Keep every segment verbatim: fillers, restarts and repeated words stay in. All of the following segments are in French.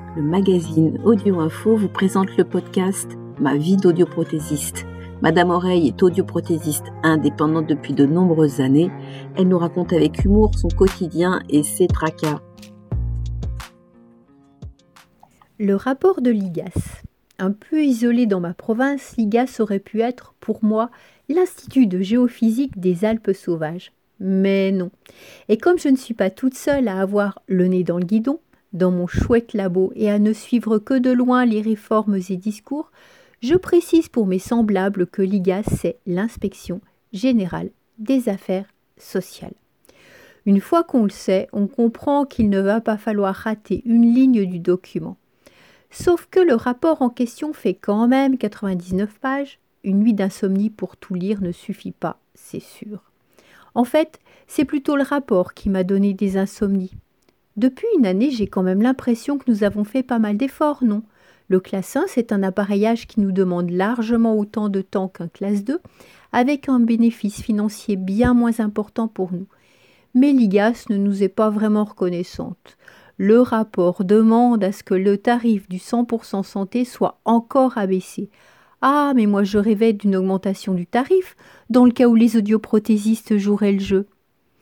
le magazine Audio Info vous présente le podcast Ma vie d'audioprothésiste. Madame Oreille est audioprothésiste indépendante depuis de nombreuses années. Elle nous raconte avec humour son quotidien et ses tracas. Le rapport de l'I G A S. Un peu isolé dans ma province, l'I G A S aurait pu être, pour moi, l'Institut de géophysique des Alpes sauvages. Mais non. Et comme je ne suis pas toute seule à avoir le nez dans le guidon, dans mon chouette labo et à ne suivre que de loin les réformes et discours, je précise pour mes semblables que l'I G A S, c'est l'Inspection générale des affaires sociales. Une fois qu'on le sait, on comprend qu'il ne va pas falloir rater une ligne du document. Sauf que le rapport en question fait quand même quatre-vingt-dix-neuf pages. Une nuit d'insomnie pour tout lire ne suffit pas, c'est sûr. En fait, c'est plutôt le rapport qui m'a donné des insomnies. Depuis une année, j'ai quand même l'impression que nous avons fait pas mal d'efforts, non ? Le classe un, c'est un appareillage qui nous demande largement autant de temps qu'un classe deux, avec un bénéfice financier bien moins important pour nous. Mais l'I G A S ne nous est pas vraiment reconnaissante. Le rapport demande à ce que le tarif du cent pour cent santé soit encore abaissé. Ah, mais moi je rêvais d'une augmentation du tarif, dans le cas où les audioprothésistes joueraient le jeu.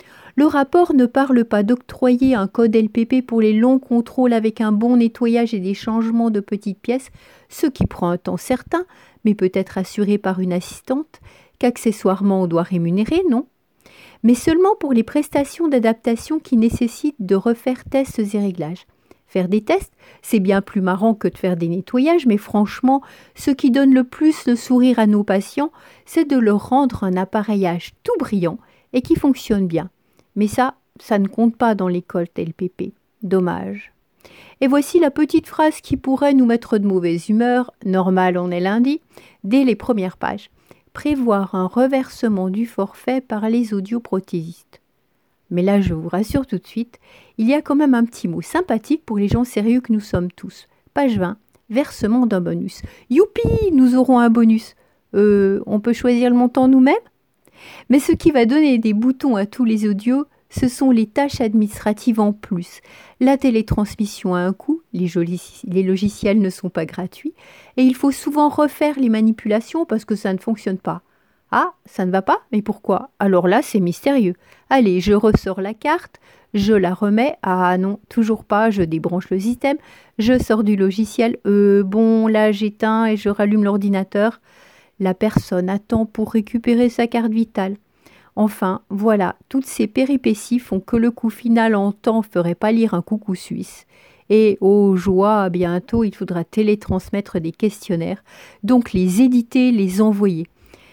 Le rapport ne parle pas d'octroyer un code L P P pour les longs contrôles avec un bon nettoyage et des changements de petites pièces, ce qui prend un temps certain, mais peut être assuré par une assistante, qu'accessoirement on doit rémunérer, non ? Mais seulement pour les prestations d'adaptation qui nécessitent de refaire tests et réglages. Faire des tests, c'est bien plus marrant que de faire des nettoyages, mais franchement, ce qui donne le plus le sourire à nos patients, c'est de leur rendre un appareillage tout brillant et qui fonctionne bien. Mais ça, ça ne compte pas dans l'école L P P. Dommage. Et voici la petite phrase qui pourrait nous mettre de mauvaise humeur, normal on est lundi, dès les premières pages. Prévoir un reversement du forfait par les audioprothésistes. Mais là, je vous rassure tout de suite, il y a quand même un petit mot sympathique pour les gens sérieux que nous sommes tous. Page vingt, versement d'un bonus. Youpi, nous aurons un bonus. Euh, on peut choisir le montant nous-mêmes ? Mais ce qui va donner des boutons à tous les audios, ce sont les tâches administratives en plus. La télétransmission a un coût, les, jolis, les logiciels ne sont pas gratuits, et il faut souvent refaire les manipulations parce que ça ne fonctionne pas. Ah, ça ne va pas ? Mais pourquoi ? Alors là, c'est mystérieux. Allez, je ressors la carte, je la remets. Ah non, toujours pas, je débranche le système, je sors du logiciel. Euh, bon, là, j'éteins et je rallume l'ordinateur. La personne attend pour récupérer sa carte vitale. Enfin, voilà, toutes ces péripéties font que le coût final en temps ferait pâlir un coucou suisse. Et, oh joie, bientôt, il faudra télétransmettre des questionnaires, donc les éditer, les envoyer.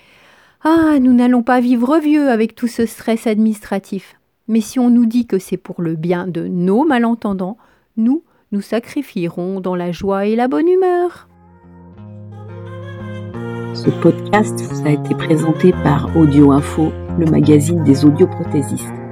Ah, nous n'allons pas vivre vieux avec tout ce stress administratif. Mais si on nous dit que c'est pour le bien de nos malentendants, nous, nous sacrifierons dans la joie et la bonne humeur. Ce podcast vous a été présenté par Audio Info, le magazine des audioprothésistes.